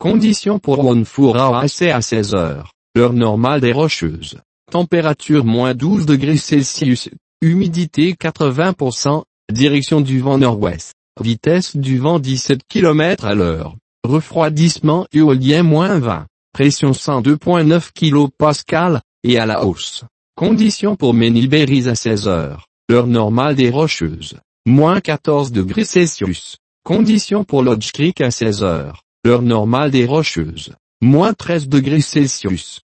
Conditions pour Onfura à 16 heures, l'heure normale des Rocheuses. Température -12 degrés Celsius, humidité 80%, direction du vent nord-ouest, vitesse du vent 17 km à l'heure, refroidissement éolien -20, pression 102,9 kPa, et à la hausse. Conditions pour Ménilbérise à 16 heures, l'heure normale des Rocheuses, -14 degrés Celsius. Conditions pour Lodge Creek à 16 heures, l'heure normale des Rocheuses, -13 degrés Celsius.